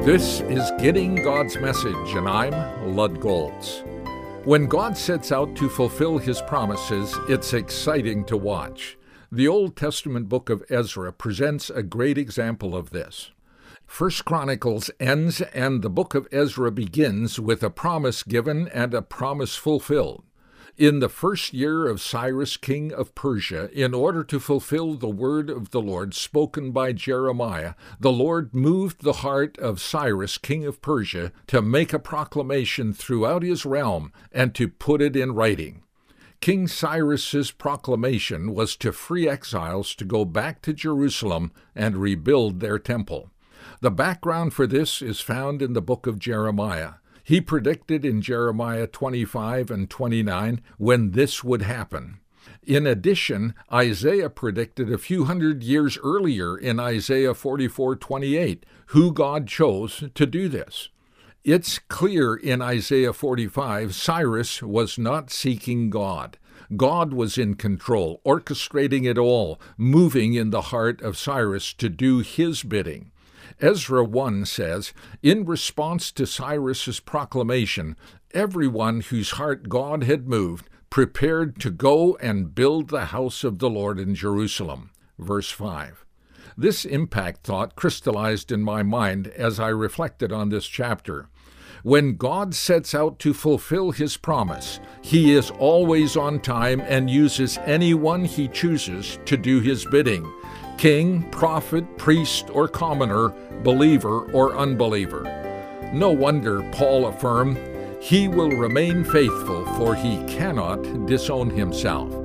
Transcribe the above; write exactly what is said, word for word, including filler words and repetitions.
This is Getting God's Message, and I'm Lud Goltz. When God sets out to fulfill His promises, it's exciting to watch. The Old Testament book of Ezra presents a great example of this. First Chronicles ends and the book of Ezra begins with a promise given and a promise fulfilled. In the first year of Cyrus, king of Persia, in order to fulfill the word of the Lord spoken by Jeremiah, the Lord moved the heart of Cyrus, king of Persia, to make a proclamation throughout his realm and to put it in writing. King Cyrus's proclamation was to free exiles to go back to Jerusalem and rebuild their temple. The background for this is found in the book of Jeremiah. He predicted in Jeremiah twenty-five and twenty-nine when this would happen. In addition, Isaiah predicted a few hundred years earlier in Isaiah forty-four twenty-eight who God chose to do this. It's clear in Isaiah forty-five Cyrus was not seeking God. God was in control, orchestrating it all, moving in the heart of Cyrus to do his bidding. Ezra one says, in response to Cyrus's proclamation, everyone whose heart God had moved prepared to go and build the house of the Lord in Jerusalem. Verse five. This impact thought crystallized in my mind as I reflected on this chapter. When God sets out to fulfill His promise, He is always on time and uses anyone He chooses to do His bidding. King, prophet, priest, or commoner, believer or unbeliever. No wonder Paul affirmed, He will remain faithful, for He cannot disown Himself.